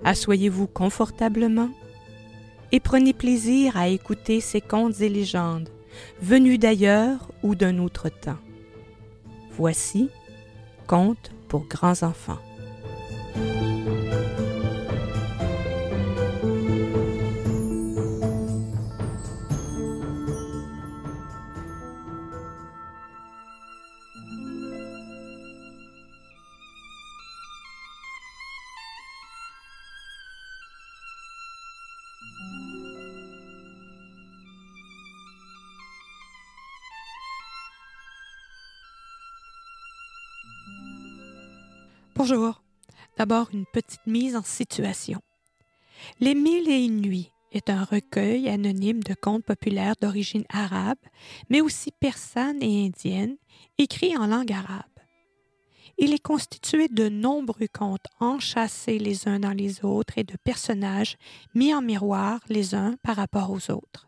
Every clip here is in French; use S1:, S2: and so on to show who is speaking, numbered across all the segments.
S1: Asseyez-vous confortablement et prenez plaisir à écouter ces contes et légendes venus d'ailleurs ou d'un autre temps. Voici Contes pour grands enfants. Bonjour. D'abord, une petite mise en situation. Les Mille et une nuits est un recueil anonyme de contes populaires d'origine arabe, mais aussi persane et indienne, écrit en langue arabe. Il est constitué de nombreux contes enchâssés les uns dans les autres et de personnages mis en miroir les uns par rapport aux autres.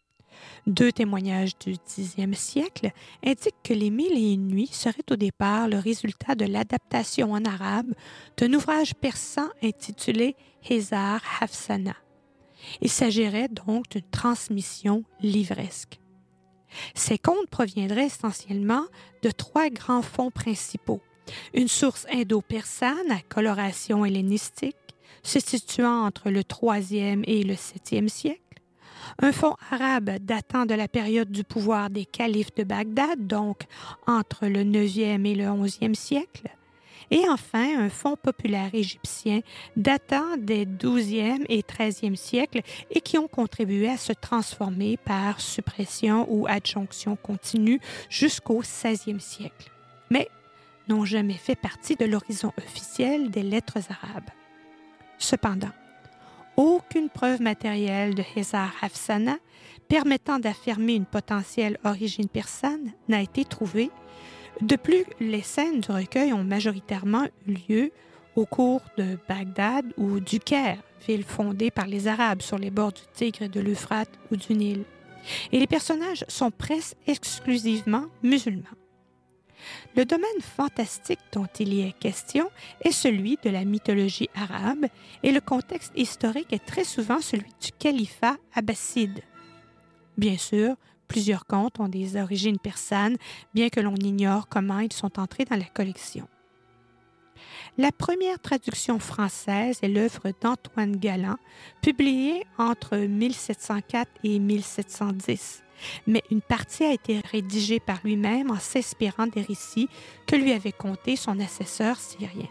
S1: 2 témoignages du Xe siècle indiquent que les Mille et une nuits seraient au départ le résultat de l'adaptation en arabe d'un ouvrage persan intitulé Hezar Hafsana. Il s'agirait donc d'une transmission livresque. Ces contes proviendraient essentiellement de 3 grands fonds principaux. Une source indo-persane à coloration hellénistique, se situant entre le IIIe et le VIIe siècle, un fonds arabe datant de la période du pouvoir des califes de Bagdad, donc entre le IXe et le XIe siècle, et enfin un fonds populaire égyptien datant des XIIe et XIIIe siècles et qui ont contribué à se transformer par suppression ou adjonction continue jusqu'au XVIe siècle, mais n'ont jamais fait partie de l'horizon officiel des lettres arabes. Cependant, aucune preuve matérielle de Hezar Hafsana permettant d'affirmer une potentielle origine persane n'a été trouvée. De plus, les scènes du recueil ont majoritairement eu lieu au cours de Bagdad ou du Caire, ville fondée par les Arabes sur les bords du Tigre et de l'Euphrate ou du Nil. Et les personnages sont presque exclusivement musulmans. Le domaine fantastique dont il y est question est celui de la mythologie arabe et le contexte historique est très souvent celui du califat abbasside. Bien sûr, plusieurs contes ont des origines persanes, bien que l'on ignore comment ils sont entrés dans la collection. La première traduction française est l'œuvre d'Antoine Galland, publiée entre 1704 et 1710. Mais une partie a été rédigée par lui-même en s'inspirant des récits que lui avait contés son assesseur syrien.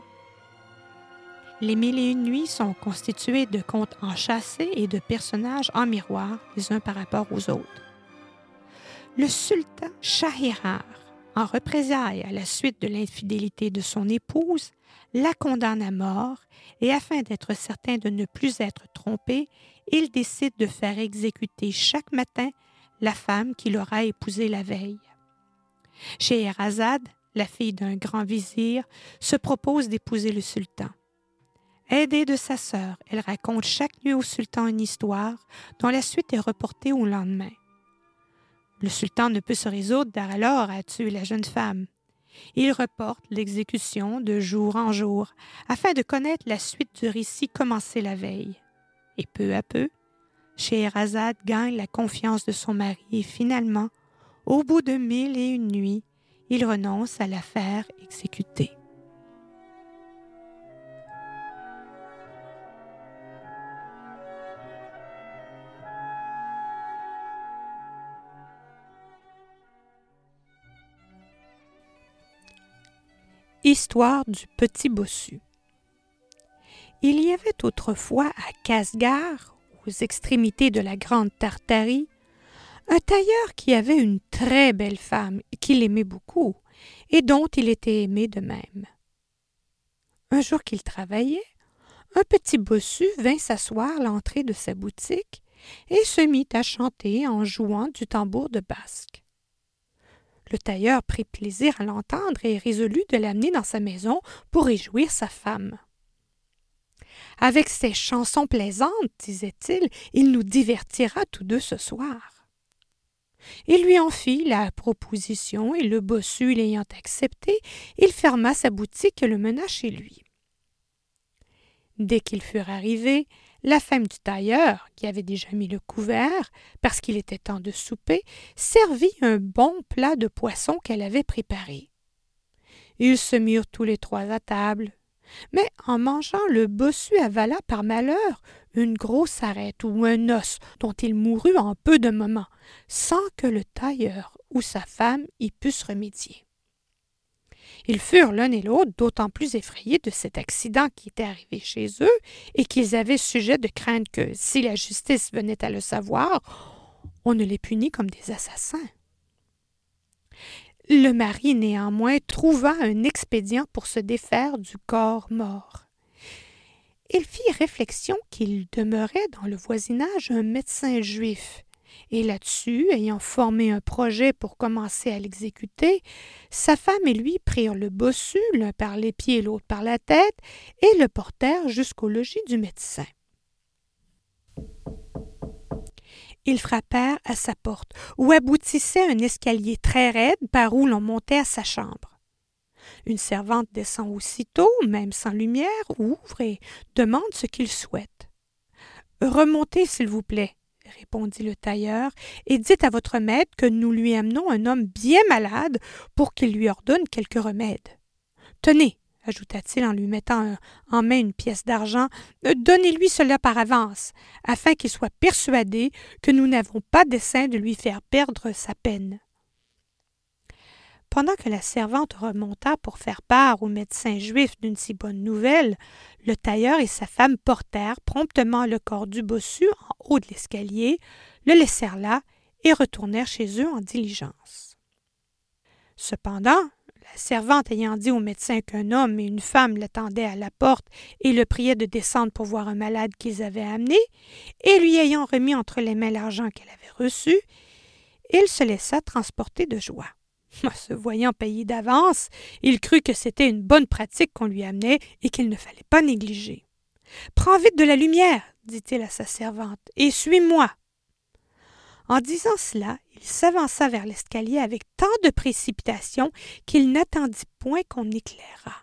S1: Les Mille et une nuits sont constitués de contes enchâssés et de personnages en miroir les uns par rapport aux autres. Le sultan Shahryar, en représailles à la suite de l'infidélité de son épouse, la condamne à mort et afin d'être certain de ne plus être trompé, il décide de faire exécuter chaque matin la femme qu'il aura épousée la veille. Scheherazade, la fille d'un grand vizir, se propose d'épouser le sultan. Aidée de sa sœur, elle raconte chaque nuit au sultan une histoire dont la suite est reportée au lendemain. Le sultan ne peut se résoudre alors à tuer la jeune femme. Il reporte l'exécution de jour en jour afin de connaître la suite du récit commencé la veille. Et peu à peu, Scheherazade gagne la confiance de son mari et finalement, au bout de 1001 nuits, il renonce à la faire exécuter. Histoire du petit bossu. Il y avait autrefois à Casgar, aux extrémités de la Grande Tartarie, un tailleur qui avait une très belle femme qu'il aimait beaucoup et dont il était aimé de même. Un jour qu'il travaillait, un petit bossu vint s'asseoir à l'entrée de sa boutique et se mit à chanter en jouant du tambour de basque. Le tailleur prit plaisir à l'entendre et résolut de l'amener dans sa maison pour réjouir sa femme. « Avec ses chansons plaisantes, disait-il, il nous divertira tous deux ce soir. » Il lui en fit la proposition et le bossu l'ayant accepté, il ferma sa boutique et le mena chez lui. Dès qu'ils furent arrivés, la femme du tailleur, qui avait déjà mis le couvert, parce qu'il était temps de souper, servit un bon plat de poisson qu'elle avait préparé. Ils se mirent tous les trois à table. Mais en mangeant, le bossu avala par malheur une grosse arête ou un os dont il mourut en peu de moments, sans que le tailleur ou sa femme y pussent remédier. Ils furent l'un et l'autre d'autant plus effrayés de cet accident qui était arrivé chez eux et qu'ils avaient sujet de craindre que, si la justice venait à le savoir, on ne les punît comme des assassins. Le mari, néanmoins, trouva un expédient pour se défaire du corps mort. Il fit réflexion qu'il demeurait dans le voisinage un médecin juif, et là-dessus, ayant formé un projet pour commencer à l'exécuter, sa femme et lui prirent le bossu, l'un par les pieds et l'autre par la tête, et le portèrent jusqu'au logis du médecin. Ils frappèrent à sa porte, où aboutissait un escalier très raide par où l'on montait à sa chambre. Une servante descend aussitôt, même sans lumière, ouvre et demande ce qu'il souhaite. « Remontez, s'il vous plaît, » répondit le tailleur, « et dites à votre maître que nous lui amenons un homme bien malade pour qu'il lui ordonne quelque remède. Tenez, ajouta-t-il en lui mettant en main une pièce d'argent, donnez-lui cela par avance, afin qu'il soit persuadé que nous n'avons pas dessein de lui faire perdre sa peine. » Pendant que la servante remonta pour faire part au médecin juif d'une si bonne nouvelle, le tailleur et sa femme portèrent promptement le corps du bossu en haut de l'escalier, le laissèrent là et retournèrent chez eux en diligence. Cependant, la servante ayant dit au médecin qu'un homme et une femme l'attendaient à la porte et le priaient de descendre pour voir un malade qu'ils avaient amené, et lui ayant remis entre les mains l'argent qu'elle avait reçu, il se laissa transporter de joie. Se voyant payé d'avance, il crut que c'était une bonne pratique qu'on lui amenait et qu'il ne fallait pas négliger. « Prends vite de la lumière, dit-il à sa servante, et suis-moi. » En disant cela, il s'avança vers l'escalier avec tant de précipitation qu'il n'attendit point qu'on éclairât.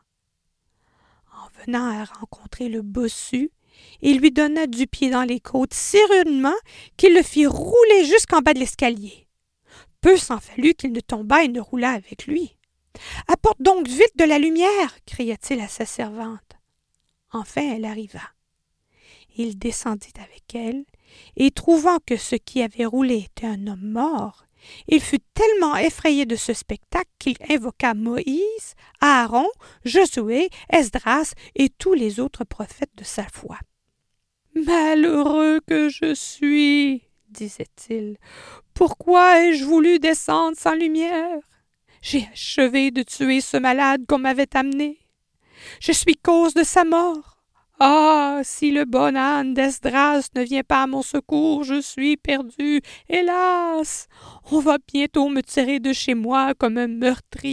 S1: En venant à rencontrer le bossu, il lui donna du pied dans les côtes si rudement qu'il le fit rouler jusqu'en bas de l'escalier. Peu s'en fallut qu'il ne tombât et ne roulât avec lui. « Apporte donc vite de la lumière » cria-t-il à sa servante. Enfin elle arriva. Il descendit avec elle, et trouvant que ce qui avait roulé était un homme mort, il fut tellement effrayé de ce spectacle qu'il invoqua Moïse, Aaron, Josué, Esdras et tous les autres prophètes de sa foi. « Malheureux que je suis !» disait-il. « Pourquoi ai-je voulu descendre sans lumière? J'ai achevé de tuer ce malade qu'on m'avait amené. Je suis cause de sa mort. Ah, si le bon âne d'Esdras ne vient pas à mon secours, je suis perdu. Hélas! On va bientôt me tirer de chez moi comme un meurtrier. »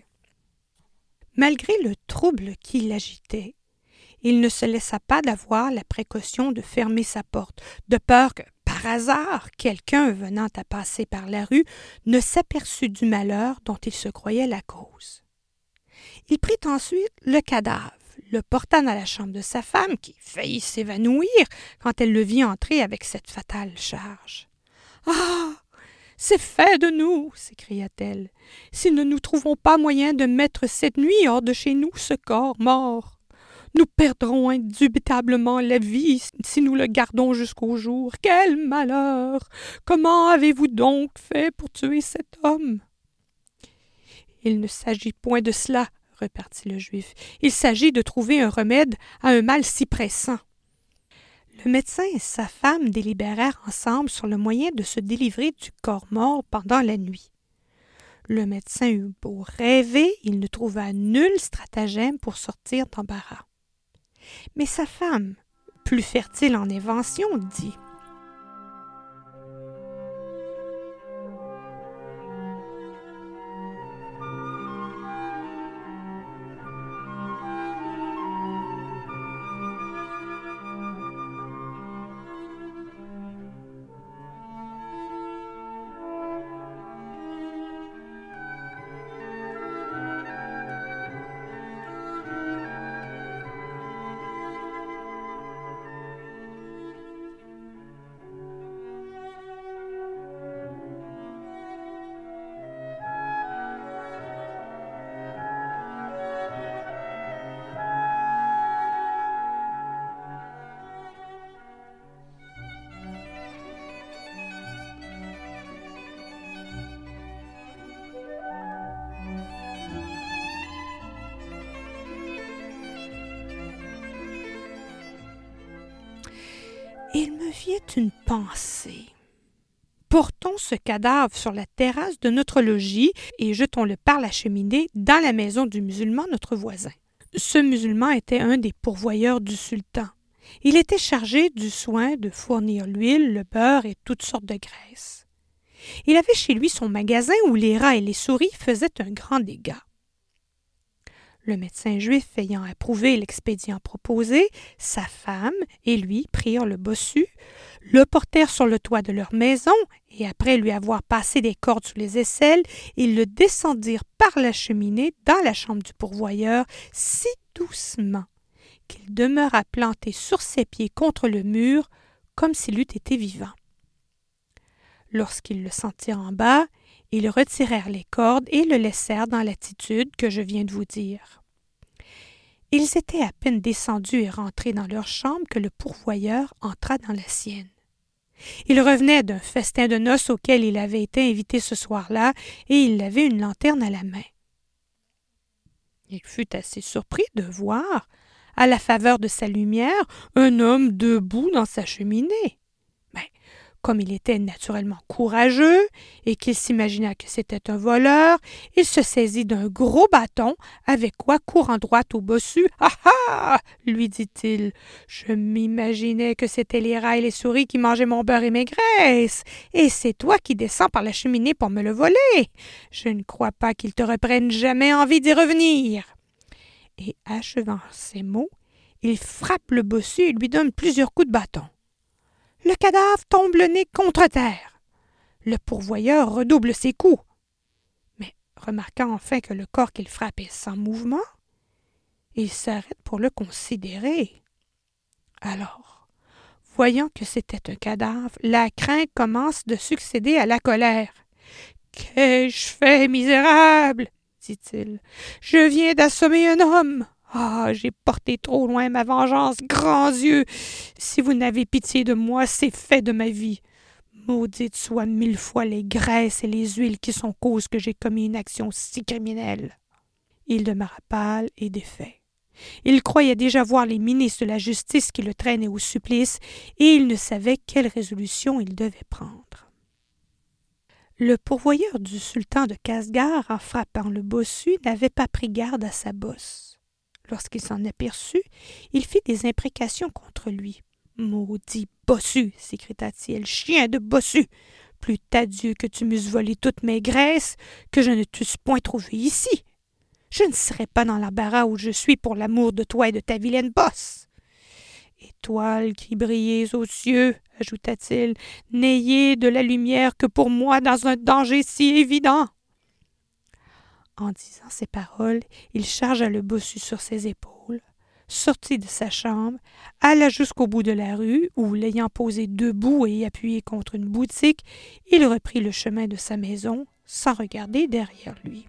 S1: Malgré le trouble qui l'agitait, il ne se laissa pas d'avoir la précaution de fermer sa porte, de peur que, par hasard, quelqu'un venant à passer par la rue ne s'aperçût du malheur dont il se croyait la cause. Il prit ensuite le cadavre, le porta dans la chambre de sa femme, qui faillit s'évanouir quand elle le vit entrer avec cette fatale charge. « Ah! C'est fait de nous! » s'écria-t-elle. « Si nous ne trouvons pas moyen de mettre cette nuit hors de chez nous ce corps mort, nous perdrons indubitablement la vie si nous le gardons jusqu'au jour. Quel malheur! Comment avez-vous donc fait pour tuer cet homme? » « Il ne s'agit point de cela, » repartit le Juif. « Il s'agit de trouver un remède à un mal si pressant. » Le médecin et sa femme délibérèrent ensemble sur le moyen de se délivrer du corps mort pendant la nuit. Le médecin eut beau rêver, il ne trouva nul stratagème pour sortir d'embarras. Mais sa femme, plus fertile en invention, dit « J'y ai une pensée. Portons ce cadavre sur la terrasse de notre logis et jetons-le par la cheminée dans la maison du musulman, notre voisin. Ce musulman était un des pourvoyeurs du sultan. Il était chargé du soin de fournir l'huile, le beurre et toutes sortes de graisses. Il avait chez lui son magasin où les rats et les souris faisaient un grand dégât. Le médecin juif ayant approuvé l'expédient proposé, sa femme et lui prirent le bossu, le portèrent sur le toit de leur maison, et après lui avoir passé des cordes sous les aisselles, ils le descendirent par la cheminée dans la chambre du pourvoyeur si doucement qu'il demeura planté sur ses pieds contre le mur, comme s'il eût été vivant. Lorsqu'ils le sentirent en bas, ils retirèrent les cordes et le laissèrent dans l'attitude que je viens de vous dire. Ils étaient à peine descendus et rentrés dans leur chambre que le pourvoyeur entra dans la sienne. Il revenait d'un festin de noces auquel il avait été invité ce soir-là, et il avait une lanterne à la main. Il fut assez surpris de voir, à la faveur de sa lumière, un homme debout dans sa cheminée. Mais comme il était naturellement courageux et qu'il s'imagina que c'était un voleur, il se saisit d'un gros bâton, avec quoi courant droit au bossu. « Ah ah !» lui dit-il. « Je m'imaginais que c'étaient les rats et les souris qui mangeaient mon beurre et mes graisses, et c'est toi qui descends par la cheminée pour me le voler. Je ne crois pas qu'il te reprenne jamais envie d'y revenir. » Et achevant ces mots, il frappe le bossu et lui donne plusieurs coups de bâton. Le cadavre tombe le nez contre terre. Le pourvoyeur redouble ses coups. Mais remarquant enfin que le corps qu'il frappe est sans mouvement, il s'arrête pour le considérer. Alors, voyant que c'était un cadavre, la crainte commence de succéder à la colère. « Qu'ai-je fait, misérable ?» dit-il. « Je viens d'assommer un homme. Ah, j'ai porté trop loin ma vengeance, grands yeux! Si vous n'avez pitié de moi, c'est fait de ma vie. Maudites soient 1000 fois les graisses et les huiles qui sont cause que j'ai commis une action si criminelle. » Il demeura pâle et défait. Il croyait déjà voir les ministres de la justice qui le traînaient au supplice, et il ne savait quelle résolution il devait prendre. Le pourvoyeur du sultan de Casgar, en frappant le bossu, n'avait pas pris garde à sa bosse. Lorsqu'il s'en aperçut, il fit des imprécations contre lui. « Maudit bossu !» s'écria-t-il, « chien de bossu! Plût à Dieu que tu m'eusses volé toutes mes graisses, que je ne t'eusse point trouvé ici! Je ne serais pas dans l'embarras où je suis pour l'amour de toi et de ta vilaine bosse! » Étoiles qui brillez aux cieux, ajouta-t-il, n'ayez de la lumière que pour moi dans un danger si évident. En disant ces paroles, il chargea le bossu sur ses épaules, sortit de sa chambre, alla jusqu'au bout de la rue, où, l'ayant posé debout et appuyé contre une boutique, il reprit le chemin de sa maison, sans regarder derrière lui.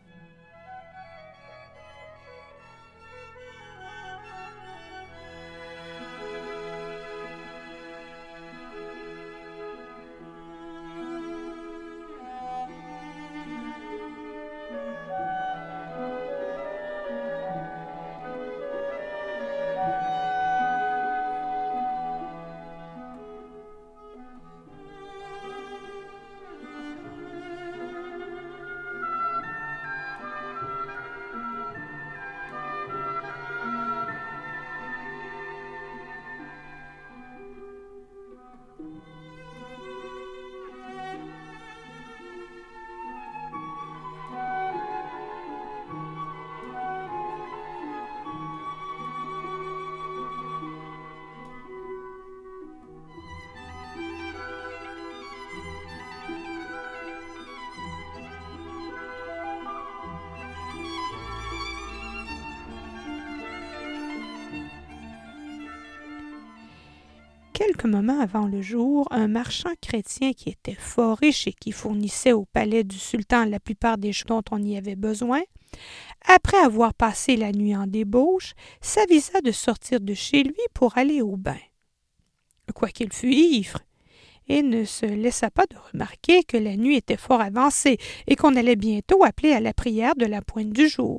S1: Quelques moments avant le jour, un marchand chrétien qui était fort riche et qui fournissait au palais du sultan la plupart des choses dont on y avait besoin, après avoir passé la nuit en débauche, s'avisa de sortir de chez lui pour aller au bain. Quoiqu'il fût ivre, et ne se laissa pas de remarquer que la nuit était fort avancée et qu'on allait bientôt appeler à la prière de la pointe du jour.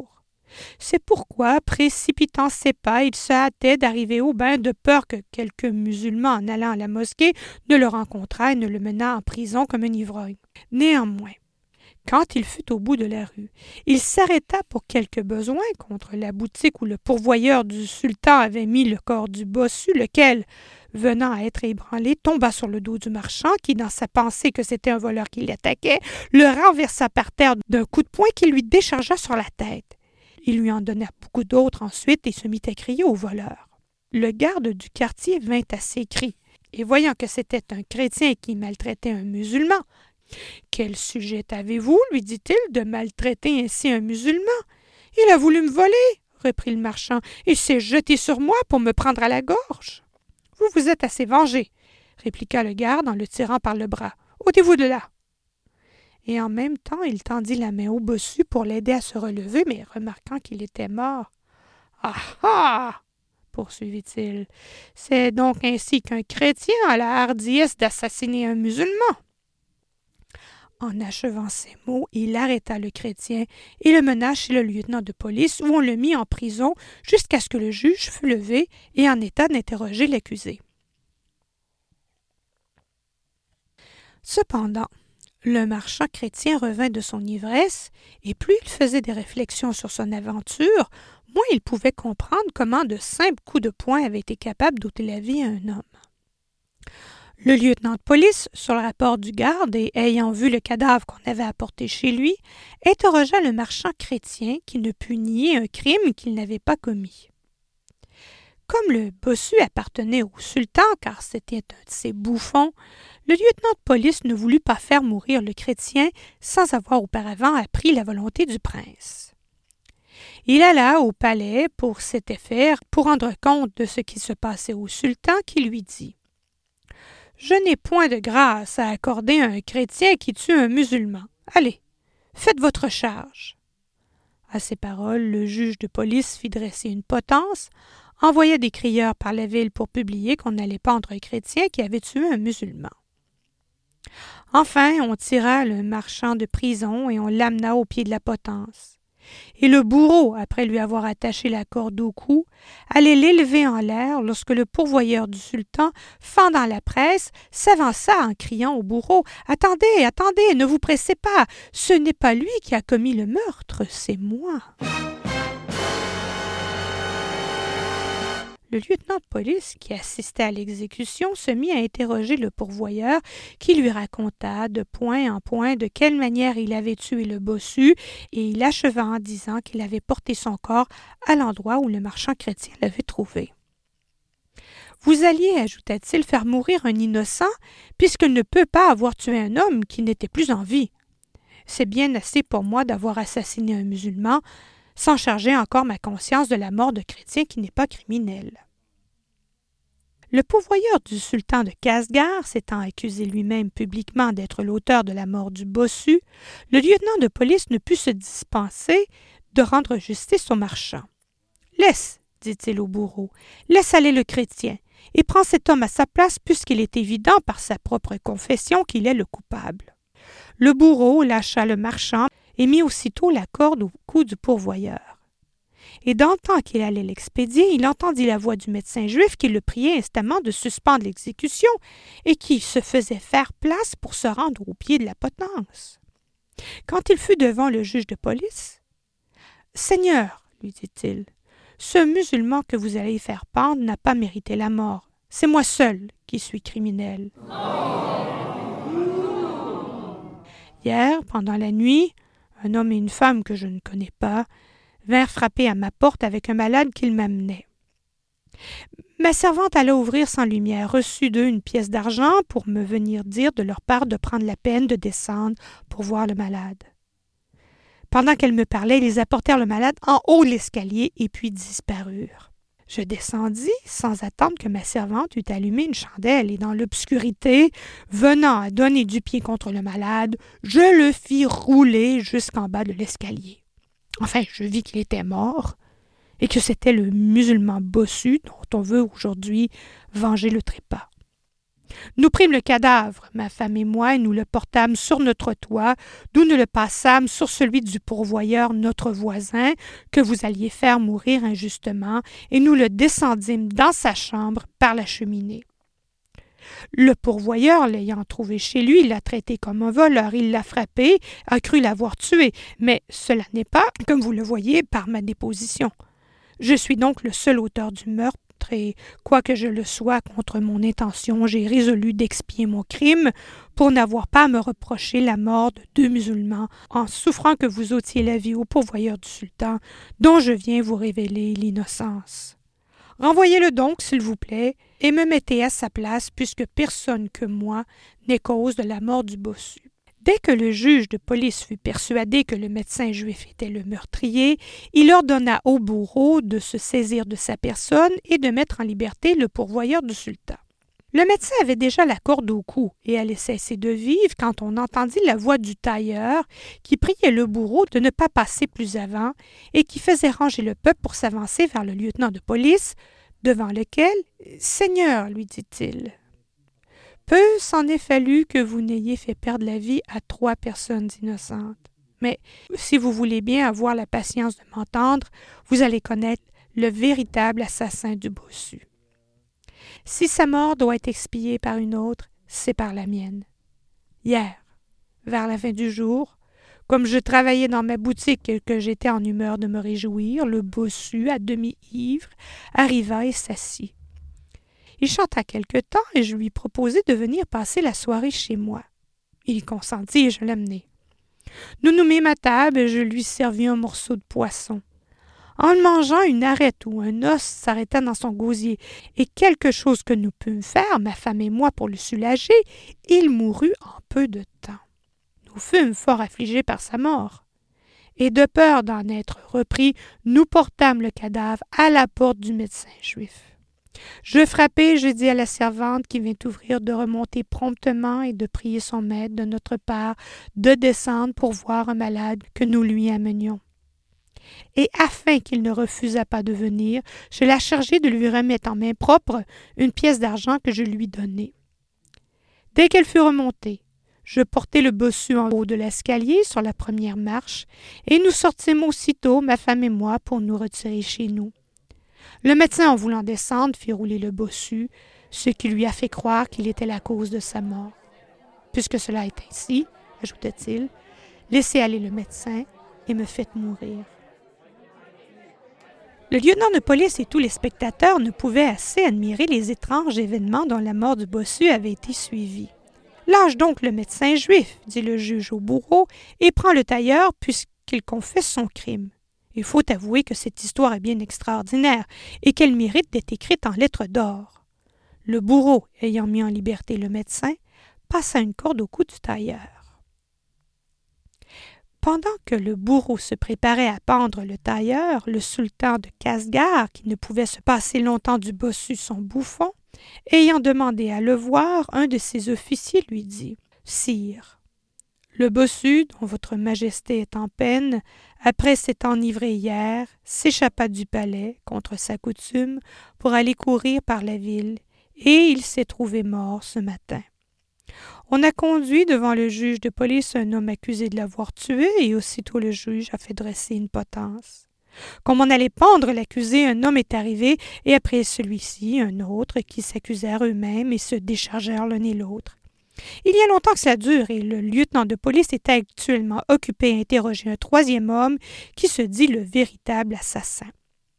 S1: C'est pourquoi, précipitant ses pas, il se hâtait d'arriver au bain de peur que quelque musulman en allant à la mosquée ne le rencontrât et ne le menât en prison comme un ivrogne. Néanmoins, quand il fut au bout de la rue, il s'arrêta pour quelque besoin contre la boutique où le pourvoyeur du sultan avait mis le corps du bossu, lequel, venant à être ébranlé, tomba sur le dos du marchand qui, dans sa pensée que c'était un voleur qui l'attaquait, le renversa par terre d'un coup de poing qui lui déchargea sur la tête. Il lui en donna beaucoup d'autres ensuite et se mit à crier au voleur. Le garde du quartier vint à ses cris, et voyant que c'était un chrétien qui maltraitait un musulman, « Quel sujet avez-vous, lui dit-il, de maltraiter ainsi un musulman? Il a voulu me voler, reprit le marchand, et s'est jeté sur moi pour me prendre à la gorge. Vous vous êtes assez vengé, répliqua le garde en le tirant par le bras. Ôtez-vous de là. Et en même temps, il tendit la main au bossu pour l'aider à se relever, mais remarquant qu'il était mort. Ah ah! Poursuivit-il. C'est donc ainsi qu'un chrétien a la hardiesse d'assassiner un musulman. En achevant ces mots, il arrêta le chrétien et le mena chez le lieutenant de police où on le mit en prison jusqu'à ce que le juge fût levé et en état d'interroger l'accusé. Cependant, le marchand chrétien revint de son ivresse, et plus il faisait des réflexions sur son aventure, moins il pouvait comprendre comment de simples coups de poing avaient été capables d'ôter la vie à un homme. Le lieutenant de police, sur le rapport du garde et ayant vu le cadavre qu'on avait apporté chez lui, interrogea le marchand chrétien qui ne put nier un crime qu'il n'avait pas commis. Comme le bossu appartenait au sultan, car c'était un de ses bouffons, le lieutenant de police ne voulut pas faire mourir le chrétien sans avoir auparavant appris la volonté du prince. Il alla au palais pour cet effet, pour rendre compte de ce qui se passait au sultan, qui lui dit « Je n'ai point de grâce à accorder à un chrétien qui tue un musulman. Allez, faites votre charge. » À ces paroles, le juge de police fit dresser une potence, envoya des crieurs par la ville pour publier qu'on allait pendre un chrétien qui avait tué un musulman. Enfin, on tira le marchand de prison et on l'amena au pied de la potence. Et le bourreau, après lui avoir attaché la corde au cou, allait l'élever en l'air lorsque le pourvoyeur du sultan, fendant la presse, s'avança en criant au bourreau « Attendez, attendez, ne vous pressez pas, ce n'est pas lui qui a commis le meurtre, c'est moi. » Le lieutenant de police, qui assistait à l'exécution, se mit à interroger le pourvoyeur, qui lui raconta de point en point de quelle manière il avait tué le bossu, et il acheva en disant qu'il avait porté son corps à l'endroit où le marchand chrétien l'avait trouvé. « Vous alliez, ajouta-t-il, faire mourir un innocent, puisqu'il ne peut pas avoir tué un homme qui n'était plus en vie. C'est bien assez pour moi d'avoir assassiné un musulman, sans charger encore ma conscience de la mort de chrétien qui n'est pas criminel. » Le pourvoyeur du sultan de Casgar, s'étant accusé lui-même publiquement d'être l'auteur de la mort du bossu, le lieutenant de police ne put se dispenser de rendre justice au marchand. « Laisse, dit-il au bourreau, laisse aller le chrétien, et prends cet homme à sa place puisqu'il est évident par sa propre confession qu'il est le coupable. » Le bourreau lâcha le marchand et mit aussitôt la corde au cou du pourvoyeur. Et dans le temps qu'il allait l'expédier, il entendit la voix du médecin juif qui le priait instamment de suspendre l'exécution et qui se faisait faire place pour se rendre au pied de la potence. Quand il fut devant le juge de police, « Seigneur, lui dit-il, ce musulman que vous allez faire pendre n'a pas mérité la mort. C'est moi seul qui suis criminel. » Hier, pendant la nuit, un homme et une femme que je ne connais pas vinrent frapper à ma porte avec un malade qu'ils m'amenaient. Ma servante alla ouvrir sans lumière, reçut d'eux une pièce d'argent pour me venir dire de leur part de prendre la peine de descendre pour voir le malade. Pendant qu'elle me parlait, ils apportèrent le malade en haut de l'escalier et puis disparurent. Je descendis sans attendre que ma servante eût allumé une chandelle et dans l'obscurité, venant à donner du pied contre le malade, je le fis rouler jusqu'en bas de l'escalier. Enfin, je vis qu'il était mort et que c'était le musulman bossu dont on veut aujourd'hui venger le trépas. Nous prîmes le cadavre, ma femme et moi, et nous le portâmes sur notre toit, d'où nous le passâmes sur celui du pourvoyeur, notre voisin, que vous alliez faire mourir injustement, et nous le descendîmes dans sa chambre par la cheminée. Le pourvoyeur, l'ayant trouvé chez lui, l'a traité comme un voleur, il l'a frappé, a cru l'avoir tué, mais cela n'est pas, comme vous le voyez, par ma déposition. Je suis donc le seul auteur du meurtre, et quoique je le sois contre mon intention, j'ai résolu d'expier mon crime pour n'avoir pas à me reprocher la mort de 2 musulmans, en souffrant que vous ôtiez la vie au pourvoyeur du sultan, dont je viens vous révéler l'innocence. Renvoyez-le donc, s'il vous plaît, et me mettez à sa place, puisque personne que moi n'est cause de la mort du bossu. Dès que le juge de police fut persuadé que le médecin juif était le meurtrier, il ordonna au bourreau de se saisir de sa personne et de mettre en liberté le pourvoyeur du sultan. Le médecin avait déjà la corde au cou et allait cesser de vivre quand on entendit la voix du tailleur qui priait le bourreau de ne pas passer plus avant et qui faisait ranger le peuple pour s'avancer vers le lieutenant de police, devant lequel « Seigneur, lui dit-il, peu s'en est fallu que vous n'ayez fait perdre la vie à 3 personnes innocentes. Mais si vous voulez bien avoir la patience de m'entendre, vous allez connaître le véritable assassin du bossu. Si sa mort doit être expiée par une autre, c'est par la mienne. Hier, vers la fin du jour, comme je travaillais dans ma boutique et que j'étais en humeur de me réjouir, le bossu, à demi ivre, arriva et s'assit. Il chanta quelque temps et je lui proposai de venir passer la soirée chez moi. Il consentit et je l'amenai. Nous nous mîmes à table et je lui servis un morceau de poisson. En le mangeant, une arête ou un os s'arrêta dans son gosier, et quelque chose que nous pûmes faire, ma femme et moi, pour le soulager, il mourut en peu de temps. Nous fûmes fort affligés par sa mort, et de peur d'en être repris, nous portâmes le cadavre à la porte du médecin juif. Je frappai et je dis à la servante qui vint ouvrir de remonter promptement et de prier son maître de notre part de descendre pour voir un malade que nous lui amenions. Et afin qu'il ne refusât pas de venir, je la chargeai de lui remettre en main propre une pièce d'argent que je lui donnai. Dès qu'elle fut remontée, je portai le bossu en haut de l'escalier sur la première marche, et nous sortîmes aussitôt, ma femme et moi, pour nous retirer chez nous. Le médecin, en voulant descendre, fit rouler le bossu, ce qui lui a fait croire qu'il était la cause de sa mort. Puisque cela est ainsi, ajouta-t-il, laissez aller le médecin et me faites mourir. Le lieutenant de police et tous les spectateurs ne pouvaient assez admirer les étranges événements dont la mort du bossu avait été suivie. « Lâche donc le médecin juif, dit le juge au bourreau, et prends le tailleur puisqu'il confesse son crime. Il faut avouer que cette histoire est bien extraordinaire et qu'elle mérite d'être écrite en lettres d'or. » Le bourreau, ayant mis en liberté le médecin, passa une corde au cou du tailleur. Pendant que le bourreau se préparait à pendre le tailleur, le sultan de Casgar, qui ne pouvait se passer longtemps du bossu son bouffon, ayant demandé à le voir, un de ses officiers lui dit « Sire, le bossu, dont votre majesté est en peine, après s'être enivré hier, s'échappa du palais, contre sa coutume, pour aller courir par la ville, et il s'est trouvé mort ce matin. On a conduit devant le juge de police un homme accusé de l'avoir tué, et aussitôt le juge a fait dresser une potence. Comme on allait pendre l'accusé, un homme est arrivé, et après celui-ci, un autre, qui s'accusèrent eux-mêmes et se déchargèrent l'un et l'autre. Il y a longtemps que ça dure, et le lieutenant de police est actuellement occupé à interroger un 3e homme qui se dit le véritable assassin. »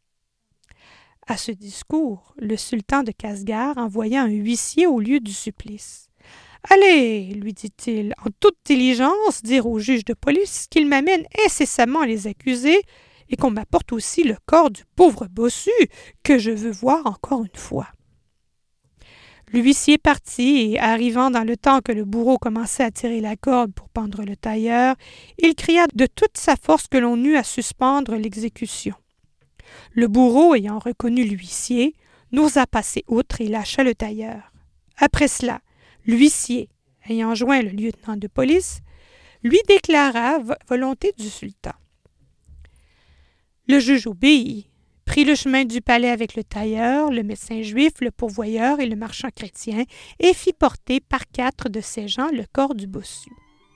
S1: À ce discours, le sultan de Casgar envoya un huissier au lieu du supplice. « Allez, lui dit-il, en toute diligence, dire au juge de police qu'il m'amène incessamment les accusés et qu'on m'apporte aussi le corps du pauvre bossu que je veux voir encore une fois. » L'huissier partit et, arrivant dans le temps que le bourreau commençait à tirer la corde pour pendre le tailleur, il cria de toute sa force que l'on eût à suspendre l'exécution. Le bourreau, ayant reconnu l'huissier, n'osa passer outre et lâcha le tailleur. Après cela, l'huissier, ayant joint le lieutenant de police, lui déclara volonté du sultan. Le juge obéit, prit le chemin du palais avec le tailleur, le médecin juif, le pourvoyeur et le marchand chrétien, et fit porter par 4 de ses gens le corps du bossu.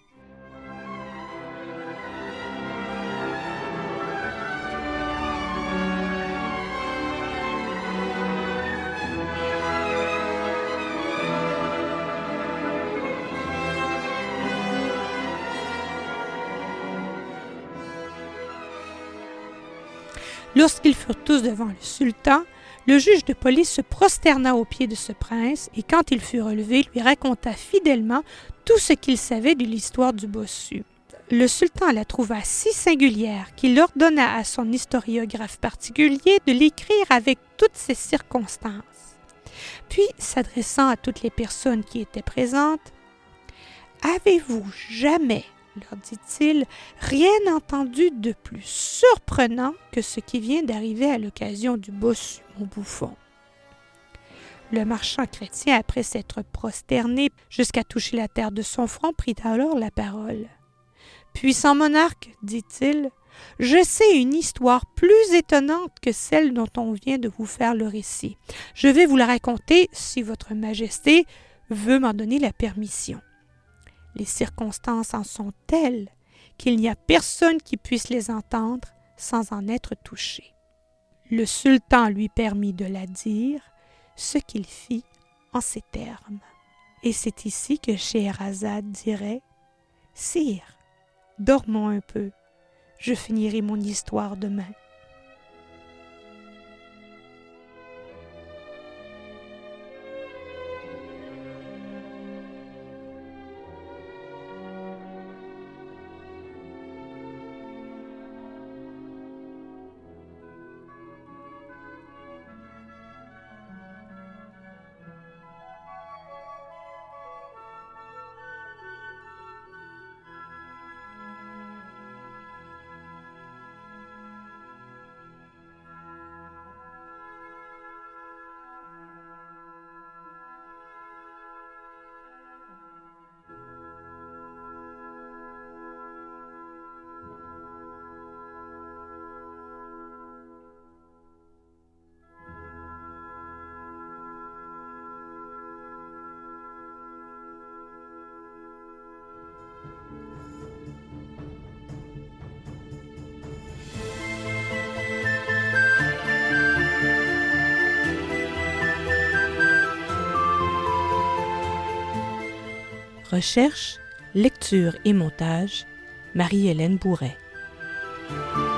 S1: Lorsqu'ils furent tous devant le sultan, le juge de police se prosterna aux pieds de ce prince et quand il fut relevé, lui raconta fidèlement tout ce qu'il savait de l'histoire du bossu. Le sultan la trouva si singulière qu'il ordonna à son historiographe particulier de l'écrire avec toutes ses circonstances. Puis, s'adressant à toutes les personnes qui étaient présentes, « Avez-vous jamais, leur dit-il, rien entendu de plus surprenant que ce qui vient d'arriver à l'occasion du bossu, mon bouffon. » Le marchand chrétien, après s'être prosterné jusqu'à toucher la terre de son front, prit alors la parole. « Puissant monarque, dit-il, je sais une histoire plus étonnante que celle dont on vient de vous faire le récit. Je vais vous la raconter si votre majesté veut m'en donner la permission. Les circonstances en sont telles qu'il n'y a personne qui puisse les entendre sans en être touché. » Le sultan lui permit de la dire, ce qu'il fit en ces termes. Et c'est ici que Scheherazade dirait « Sire, dormons un peu, je finirai mon histoire demain. » Recherche, lecture et montage, Marie-Hélène Bouret.